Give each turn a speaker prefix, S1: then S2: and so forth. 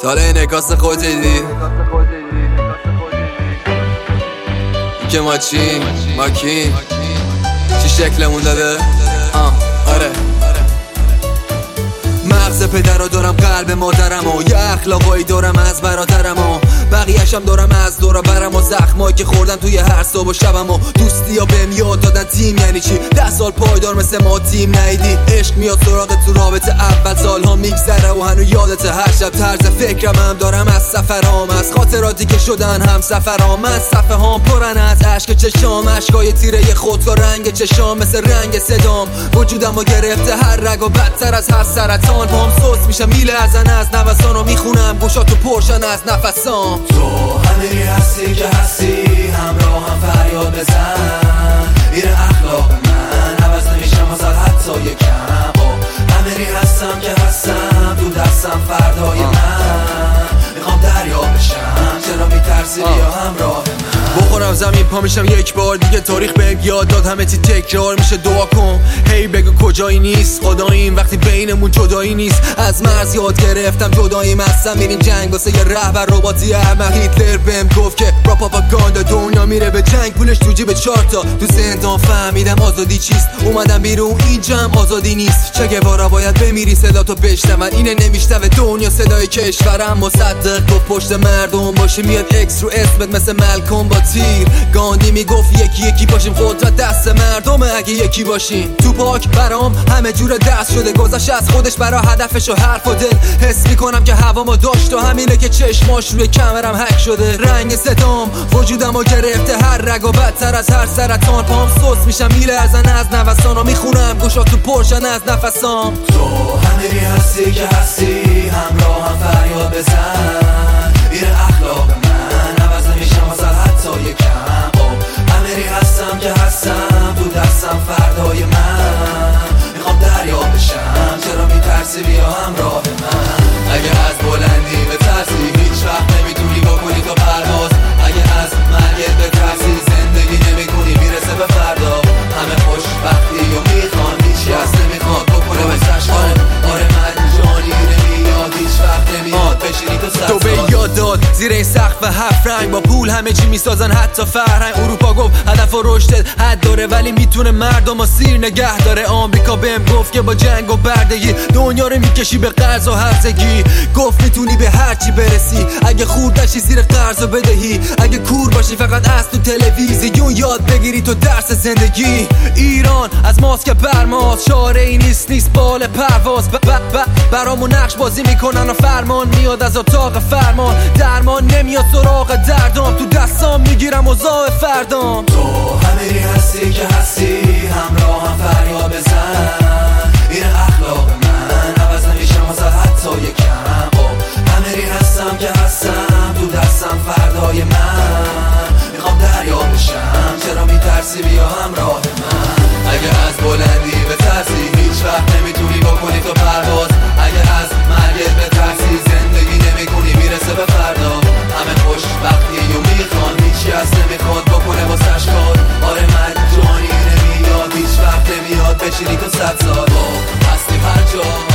S1: حالا این نکاس خودت دیدی که ما چی؟ ما کی؟ چی شکلمون داده؟ آره مغز پدر دارم قلب مادرم و یه اخلاقایی دارم از برادرم و بقیه‌شم دارم از دور برم و زخمایی که خوردم توی هر صبح و شبم و دوستی ها بهم یاد دادن تیم یعنی چی 10 سال پایدار مثل ما تیم ندیدی عشق میاد سراغ تو رابطه اول سالها میگذره و هنو یادت هر شب طرز فکرم هم دارم از سفرام از خاطراتی که شدن هم سفرام از صفحه هام پرن از عشق چشام عشقای تیره خودکار رنگ چشام مثل رنگ صدام وجودم و گرفته هر رگ و بدتر از هر سرطان پام سوس میشم میلرزن از نوسان و میخونم گوشاتو پرشن از نفسام
S2: تو همینی هستی که هستی همراه هم فریاد بزن میره اخلاق من عوض نمیشم ازت حتی یکم همینی هستم که هستم تو دستم فردای من میخوام دریا بشم چرا میترسی بیا همراه من
S1: بخورم زمین پا میشم یک بار دیگه تاریخ بهم یاد داد همه چی تکرار میشه دعا کن هی بگو کجایی نیست خداییم وقتی بینمون جدایی نیست از مرز یاد گرفتم جداییم هستم میریم جنگ واسه یه رهبر رباتی احمق هیتلر بهم گفت که را پاپاگاندا دنیا میره به جنگ پولش تو جیب 4 تا تو زندان فهمیدم آزادی چیست اومدم بیرون اینجا هم آزادی نیست چه گوارا باید بمیری صدا تو بشنون اینه نمیشنوه دنیا صدای کشورم مصدق گفت پشت مردم باشه میاد اکس رو اسمت مثل ملکم با تیر گاندی میگفت یکی یکی باشیم قدرت دست مردمه اگه یکی باشیم تو پاک برام همه جور دست شده گذشت از خودش برا هدفش و حرف و دل حس میکنم که هوامو داشت و همینه که چشماش روی کمرم هک شده رنگ صدام وجودمو گرفته هر رگ و بدتر از هر سرطان پام سوس میشم میلرزن از نوسان و میخونم گوشاتو پرشن از نفسام
S2: تو همینی هستی که هستی همراه هم فریاد بزن میره اخلاق من عوض نمیشم ازت حتی یکم همینی هستم که هستم تو دستم فردای من میخوام دریا بشم چرا میترسی بیا همراه من اگه از بلندی بترسی هیچ وقت نمیتونی بکنی تو پرواز اگه از مرگت بترسی زندگی نمیکنی میرسه به فردا همه خوشبختی و میخوان هیچی از نمیخواد بکنه بسش آره من جانی نمیاد هیچ وقت نمیاد بشینی تو
S1: به یاد داد زیر این سقف 7 رنگ با پول همه چی میسازن حتی فرهنگ اروپا گفت هدف و رشدت حد داره ولی میتونه مردم و سیر نگه داره آمریکا بهم گفت که با جنگ و بردگی دنیا رو میکشی به قرض و هرزگی گفت میتونی به هر چی برسی اگه خورد نشی زیر قرض و بدهی اگه کور باشی فقط از تو تلویزیون یاد بگیری تو درس زندگی ایران از ماست که برماست شاره ای نیست بال پرواز برامون نقش بازی میکنن و فرمان میاد از اتاق فرمان درمان نمیاد سراغ دردام تو دستام میگیرم اوضاع فردام
S2: تو همینی هستی که هستی همراه هم فریاد بزن میره اخلاق من عوض نمیشم ازت حتی یکم همینی هستم که هستم تو دستم فردای من میخوام دریا بشم چرا میترسی بیا همراه من اگه از بلندی بترسی هیچ وقت نمیتونی بکنی تو پرواز اگه از مرگت بترسی زندگی نمیکنی میرسه به فردا همه خوشبختی و میخوان هیچی از نمیخواد بکنه واسش کار آره من جانی نمیاد هیچ وقت نمیاد بشینی تو 100 سال هستی هر جا